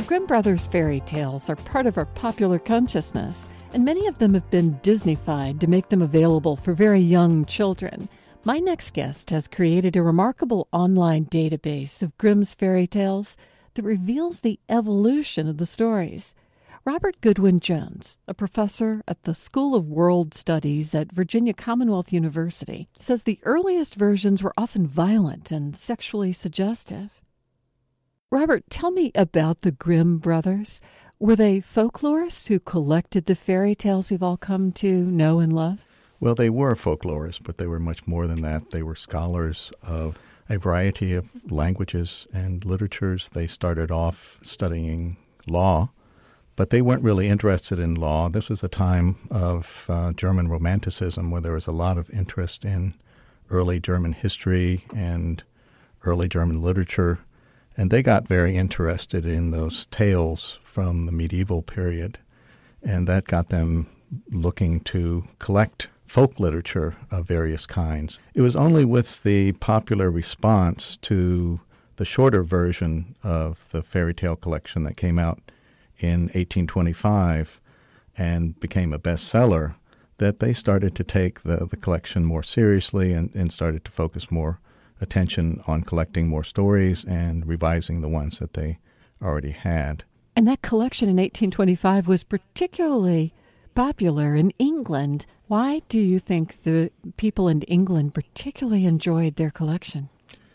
Grimm Brothers fairy tales are part of our popular consciousness, and many of them have been Disneyfied to make them available for very young children. My next guest has created a remarkable online database of Grimm's fairy tales that reveals the evolution of the stories. Robert Goodwin Jones, a professor at the School of World Studies at Virginia Commonwealth University, says the earliest versions were often violent and sexually suggestive. Robert, tell me about the Grimm brothers. Were they folklorists who collected the fairy tales we've all come to know and love? Well, they were folklorists, but they were much more than that. They were scholars of a variety of languages and literatures. They started off studying law, but they weren't really interested in law. This was a time of German Romanticism where there was a lot of interest in early German history and early German literature. And they got very interested in those tales from the medieval period, and that got them looking to collect folk literature of various kinds. It was only with the popular response to the shorter version of the fairy tale collection that came out in 1825 and became a bestseller that they started to take the collection more seriously and started to focus more attention on collecting more stories and revising the ones that they already had. And that collection in 1825 was particularly popular in England. Why do you think the people in England particularly enjoyed their collection?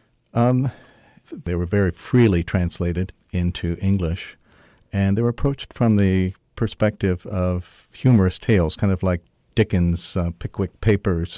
They were very freely translated into English, and they were approached from the perspective of humorous tales, kind of like Dickens' Pickwick Papers.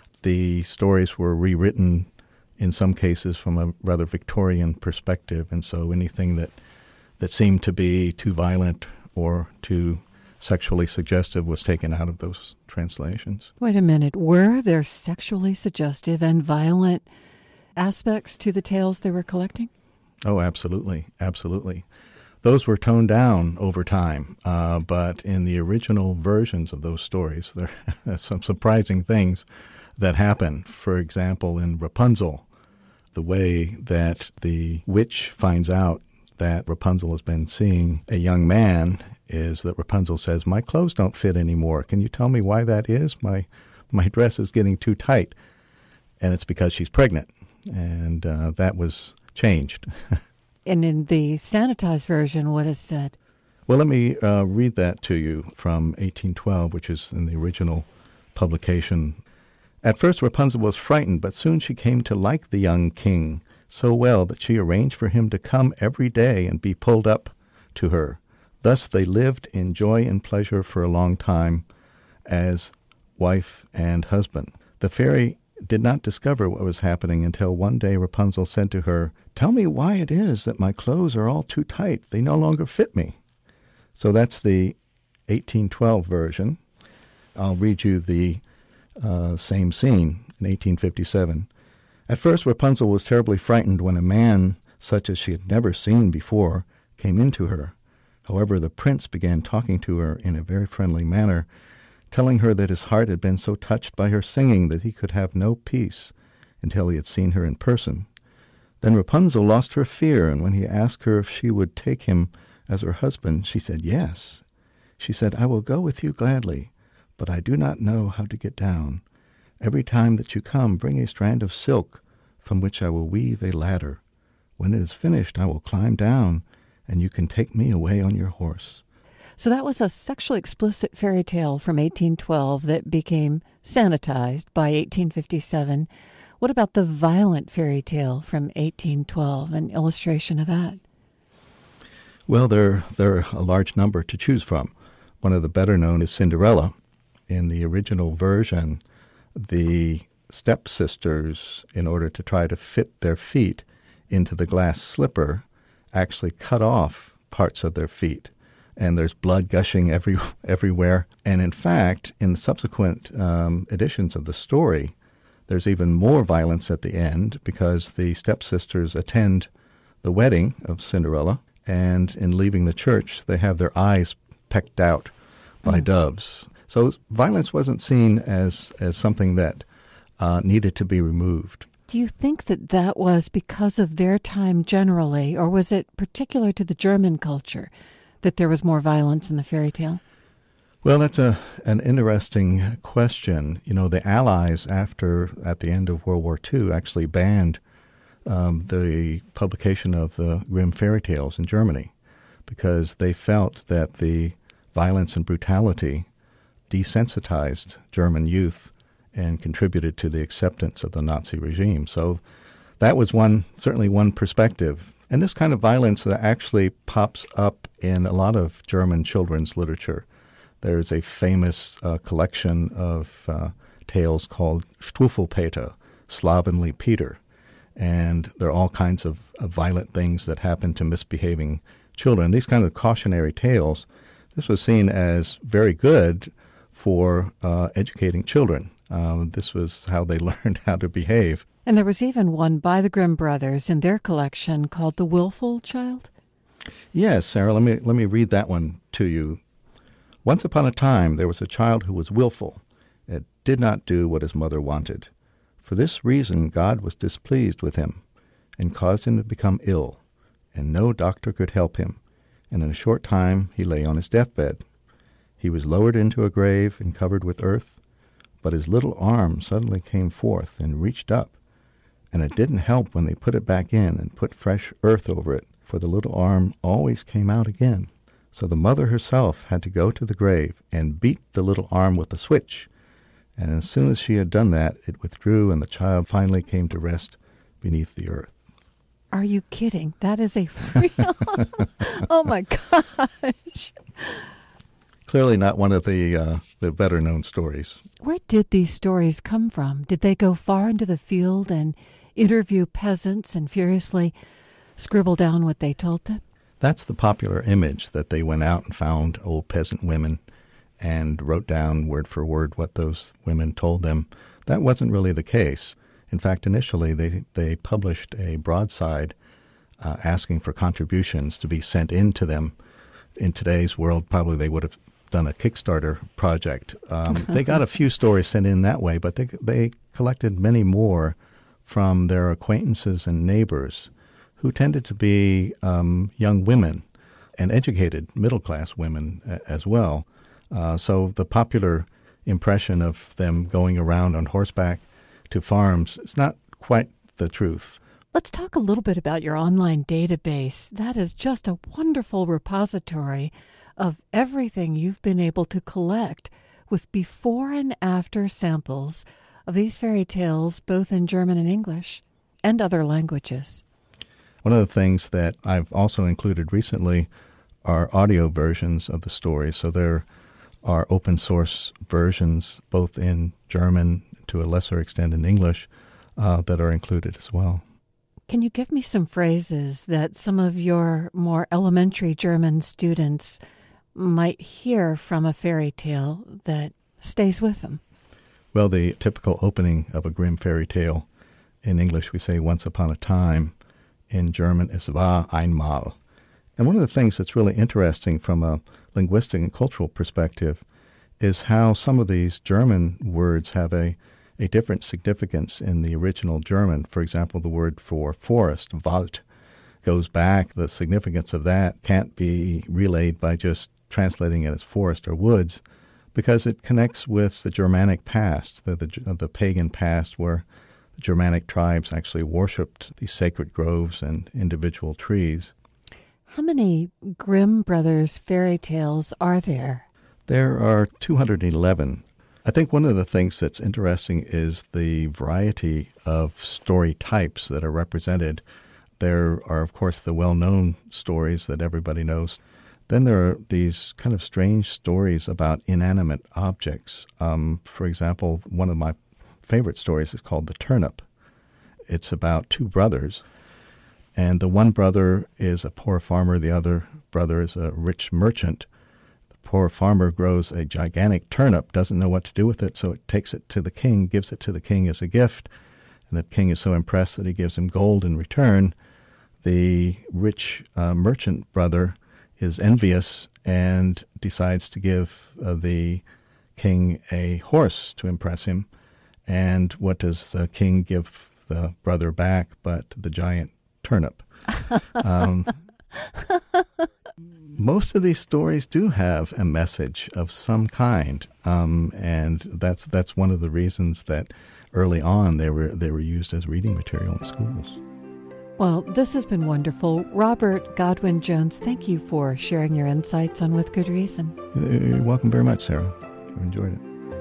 The stories were rewritten in some cases from a rather Victorian perspective, and so anything that seemed to be too violent or too sexually suggestive was taken out of those translations. Wait a minute. Were there sexually suggestive and violent aspects to the tales they were collecting? Oh, absolutely. Absolutely. Those were toned down over time, but in the original versions of those stories, there are some surprising things that happen. For example, in Rapunzel, the way that the witch finds out that Rapunzel has been seeing a young man is that Rapunzel says, "My clothes don't fit anymore. Can you tell me why that is? My dress is getting too tight." And it's because she's pregnant. And that was changed. And in the sanitized version, what is said? Well, let me read that to you from 1812, which is in the original publication. At first Rapunzel was frightened, but soon she came to like the young king so well that she arranged for him to come every day and be pulled up to her. Thus they lived in joy and pleasure for a long time as wife and husband. The fairy did not discover what was happening until one day Rapunzel said to her, "Tell me why it is that my clothes are all too tight. They no longer fit me." So that's the 1812 version. I'll read you the same scene in 1857. At first Rapunzel was terribly frightened when a man, such as she had never seen before, came into her. However, the prince began talking to her in a very friendly manner, telling her that his heart had been so touched by her singing that he could have no peace until he had seen her in person. Then Rapunzel lost her fear, and when he asked her if she would take him as her husband, she said yes. She said, "I will go with you gladly, but I do not know how to get down. Every time that you come, bring a strand of silk from which I will weave a ladder. When it is finished, I will climb down, and you can take me away on your horse." So that was a sexually explicit fairy tale from 1812 that became sanitized by 1857. What about the violent fairy tale from 1812, an illustration of that? Well, there are a large number to choose from. One of the better known is Cinderella. In the original version, the stepsisters, in order to try to fit their feet into the glass slipper, actually cut off parts of their feet. And there's blood gushing everywhere. And in fact, in the subsequent editions of the story, there's even more violence at the end because the stepsisters attend the wedding of Cinderella, and in leaving the church, they have their eyes pecked out by doves. So violence wasn't seen as something that needed to be removed. Do you think that that was because of their time generally, or was it particular to the German culture that there was more violence in the fairy tale? Well, that's an interesting question. You know, the Allies, at the end of World War II, actually banned the publication of the Grimm fairy tales in Germany because they felt that the violence and brutality desensitized German youth and contributed to the acceptance of the Nazi regime. So that was certainly one perspective. And this kind of violence actually pops up in a lot of German children's literature. There's a famous collection of tales called Stuffelpeter, Slovenly Peter. And there are all kinds of violent things that happen to misbehaving children. These kind of cautionary tales, this was seen as very good for educating children. This was how they learned how to behave. And there was even one by the Grimm brothers in their collection called The Willful Child? Yes, Sarah, let me read that one to you. Once upon a time there was a child who was willful and did not do what his mother wanted. For this reason God was displeased with him and caused him to become ill, and no doctor could help him, and in a short time he lay on his deathbed. He was lowered into a grave and covered with earth, but his little arm suddenly came forth and reached up, and it didn't help when they put it back in and put fresh earth over it, for the little arm always came out again. So the mother herself had to go to the grave and beat the little arm with a switch, and as soon as she had done that, it withdrew, and the child finally came to rest beneath the earth. Are you kidding? That is a real... Oh, my gosh. Clearly not one of the better-known stories. Where did these stories come from? Did they go far into the field and interview peasants and furiously scribble down what they told them? That's the popular image, that they went out and found old peasant women and wrote down word for word what those women told them. That wasn't really the case. In fact, initially they published a broadside asking for contributions to be sent in to them. In today's world, probably they would have done a Kickstarter project. They got a few stories sent in that way, but they collected many more from their acquaintances and neighbors, who tended to be young women and educated middle-class women as well. So the popular impression of them going around on horseback to farms is not quite the truth. Let's talk a little bit about your online database. That is just a wonderful repository of everything you've been able to collect with before and after samples of these fairy tales, both in German and English and other languages. One of the things that I've also included recently are audio versions of the stories. So there are open source versions, both in German, to a lesser extent in English, that are included as well. Can you give me some phrases that some of your more elementary German students might hear from a fairy tale that stays with them? Well, the typical opening of a Grimm fairy tale, in English we say once upon a time. In German, es war einmal. And one of the things that's really interesting from a linguistic and cultural perspective is how some of these German words have a different significance in the original German. For example, the word for forest, Wald, goes back. The significance of that can't be relayed by just translating it as forest or woods, because it connects with the Germanic past, the pagan past, where the Germanic tribes actually worshipped these sacred groves and individual trees. How many Grimm Brothers fairy tales are there? There are 211. I think one of the things that's interesting is the variety of story types that are represented. There are, of course, the well-known stories that everybody knows. Then there are these kind of strange stories about inanimate objects. For example, one of my favorite stories is called The Turnip. It's about two brothers, and the one brother is a poor farmer, the other brother is a rich merchant. The poor farmer grows a gigantic turnip, doesn't know what to do with it, so it takes it to the king, gives it to the king as a gift, and the king is so impressed that he gives him gold in return. The rich merchant brother is envious and decides to give the king a horse to impress him. And what does the king give the brother back, but the giant turnip. Most of these stories do have a message of some kind, and that's one of the reasons that early on they were used as reading material in schools. Well, this has been wonderful. Robert Godwin Jones, thank you for sharing your insights on With Good Reason. You're welcome very much, Sarah. I enjoyed it.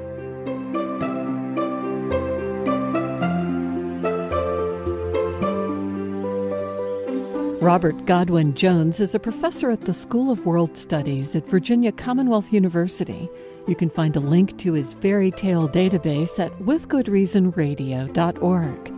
Robert Godwin Jones is a professor at the School of World Studies at Virginia Commonwealth University. You can find a link to his fairy tale database at withgoodreasonradio.org.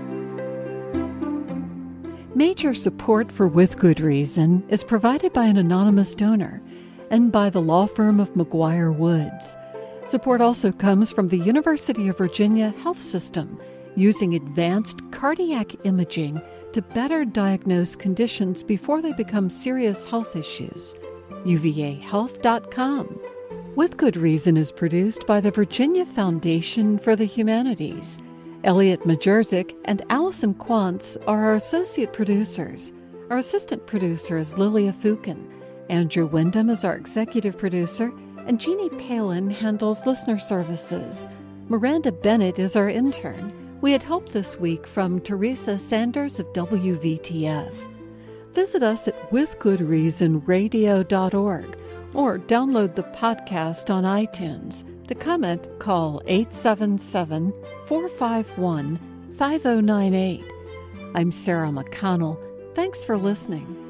Major support for With Good Reason is provided by an anonymous donor and by the law firm of McGuire Woods. Support also comes from the University of Virginia Health System, using advanced cardiac imaging to better diagnose conditions before they become serious health issues. uvahealth.com. With Good Reason is produced by the Virginia Foundation for the Humanities. Elliot Majerzik and Allison Quantz are our associate producers. Our assistant producer is Lilia Fukin. Andrew Wyndham is our executive producer, and Jeannie Palin handles listener services. Miranda Bennett is our intern. We had help this week from Teresa Sanders of WVTF. Visit us at withgoodreasonradio.org or download the podcast on iTunes. To comment, call 877-451-5098. I'm Sarah McConnell. Thanks for listening.